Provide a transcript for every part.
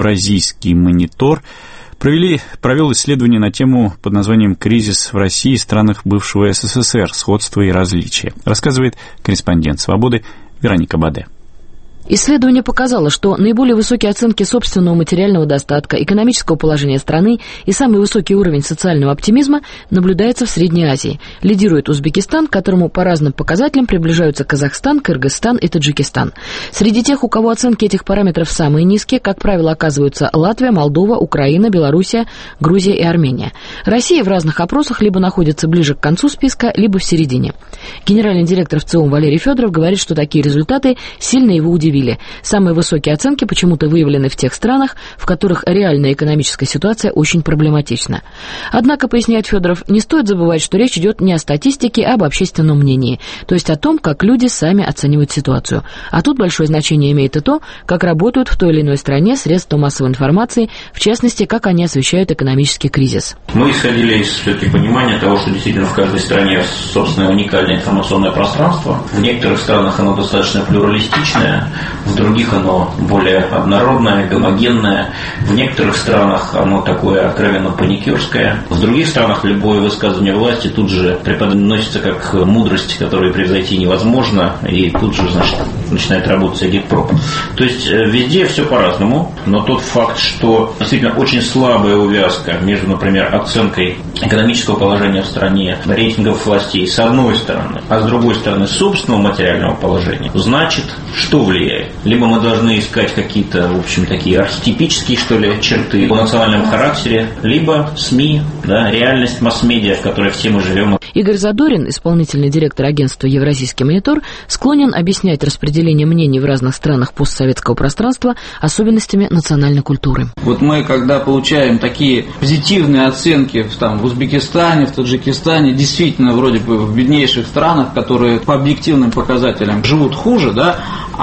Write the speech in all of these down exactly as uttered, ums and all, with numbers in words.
Евразийский монитор провели, провел исследование на тему под названием «Кризис в России и странах бывшего СССР. Сходства и различия». Рассказывает корреспондент «Свободы» Вероника Баде. Исследование показало, что наиболее высокие оценки собственного материального достатка, экономического положения страны и самый высокий уровень социального оптимизма наблюдается в Средней Азии. Лидирует Узбекистан, к которому по разным показателям приближаются Казахстан, Кыргызстан и Таджикистан. Среди тех, у кого оценки этих параметров самые низкие, как правило, оказываются Латвия, Молдова, Украина, Белоруссия, Грузия и Армения. Россия в разных опросах либо находится ближе к концу списка, либо в середине. Генеральный директор ВЦИОМ Валерий Федоров говорит, что такие результаты сильно его удивили. Самые высокие оценки почему-то выявлены в тех странах, в которых реальная экономическая ситуация очень проблематична. Однако, поясняет Федоров, не стоит забывать, что речь идет не о статистике, а об общественном мнении, то есть о том, как люди сами оценивают ситуацию. А тут большое значение имеет и то, как работают в той или иной стране средства массовой информации, в частности, как они освещают экономический кризис. Мы исходили из все-таки понимания того, что действительно в каждой стране собственное уникальное информационное пространство. В некоторых странах оно достаточно плюралистичное, в других оно более однородное, гомогенное. В некоторых странах оно такое откровенно паникерское. В других странах любое высказывание власти тут же преподносится как мудрость, которую превзойти невозможно, и тут же, значит, начинает работать агитпроп. То есть везде все по-разному, но тот факт, что действительно очень слабая увязка между, например, оценкой экономического положения в стране, рейтингов властей с одной стороны, а с другой стороны собственного материального положения, значит, что влияет? Либо мы должны искать какие-то, в общем, такие архетипические, что ли, черты по национальному характере, либо СМИ, да, реальность масс-медиа, в которой все мы живем. Игорь Задорин, исполнительный директор агентства «Евразийский монитор», склонен объяснять распределение мнений в разных странах постсоветского пространства особенностями национальной культуры. Вот мы, когда получаем такие позитивные оценки там, в Узбекистане, в Таджикистане, действительно, вроде бы в беднейших странах, которые по объективным показателям живут хуже, да,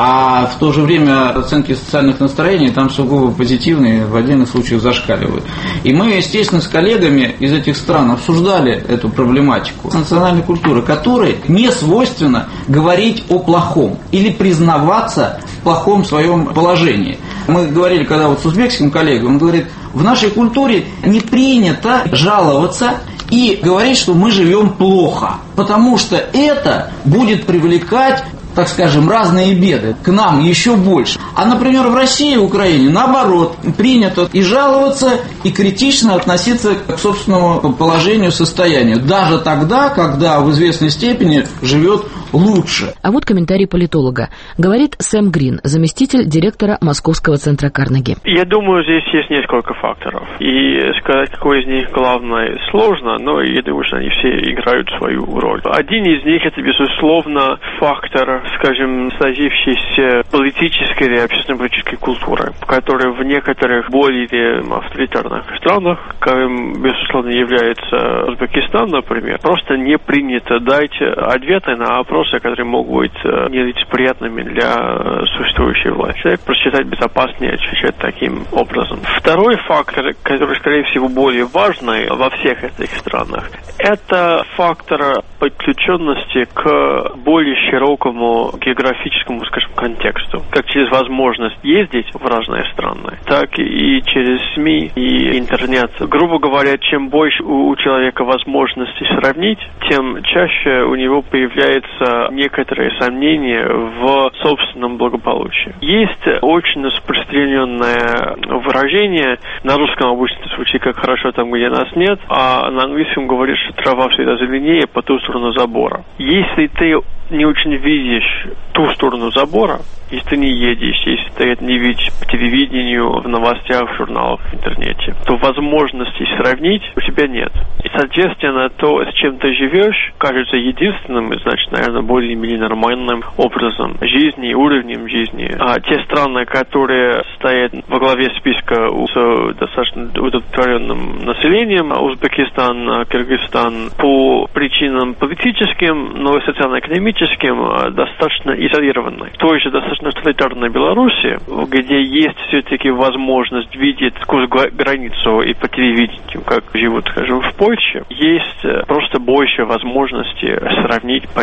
а в то же время оценки социальных настроений там сугубо позитивные, в отдельных случаях зашкаливают. И мы, естественно, с коллегами из этих стран обсуждали эту проблематику национальной культуры, которой не свойственно говорить о плохом или признаваться в плохом своем положении. Мы говорили, когда вот с узбекским коллегой, он говорит, в нашей культуре не принято жаловаться и говорить, что мы живем плохо, потому что это будет привлекать, так скажем, разные беды к нам еще больше. А, например, в России и Украине, наоборот, принято и жаловаться, и критично относиться к собственному положению, состоянию. Даже тогда, когда в известной степени живет лучше. А вот комментарий политолога. Говорит Сэм Грин, заместитель директора Московского центра Карнеги. Я думаю, здесь есть несколько факторов. И сказать, какой из них главный, сложно, но я думаю, что они все играют свою роль. Один из них, это, безусловно, фактор, скажем, сложившейся политической или общественно-политической культуры, которая в некоторых более авторитарных странах, каким, безусловно, является Узбекистан, например, просто не принято дать ответы на вопросы, которые могут быть нелицеприятными для существующей власти. Человек просчитать безопаснее отвечать таким образом. Второй фактор, который, скорее всего, более важный во всех этих странах, это фактор подключенности к более широкому географическому, скажем, контексту. Как через возможность ездить в разные страны, так и через СМИ и интернет. Грубо говоря, чем больше у человека возможностей сравнить, тем чаще у него появляется некоторые сомнения в собственном благополучии. Есть очень распространенное выражение, на русском обычно звучит как «хорошо там, где нас нет», а на английском говорит, что трава всегда зеленее по ту сторону забора. Если ты не очень видишь ту сторону забора, если ты не едешь, если ты это не видишь по телевидению, в новостях, в журналах, в интернете, то возможности сравнить у тебя нет. И, соответственно, то, с чем ты живешь, кажется единственным, и, значит, наверное, более-менее нормальным образом жизни, уровнем жизни. А те страны, которые стоят во главе списка с достаточно удовлетворенным населением, Узбекистан, Кыргызстан, по причинам политическим, но и социально-экономическим, достаточно изолированной. В той же достаточно тоталитарной Беларуси, где есть все-таки возможность видеть сквозь границу и по телевидению, как живут, скажем, в Польше, есть просто больше возможности сравнить, понять и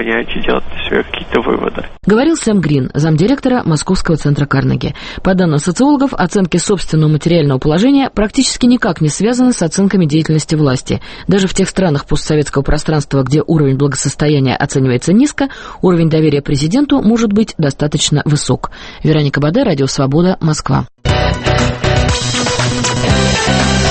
делать свои какие-то выводы. Говорил Сэм Грин, замдиректора Московского центра Карнеги. По данным социологов, оценки собственного материального положения практически никак не связаны с оценками деятельности власти. Даже в тех странах постсоветского пространства, где уровень благосостояния оценивается низко, уровень доверия президенту может быть достаточно высок. Вероника Баде, Радио Свобода, Москва.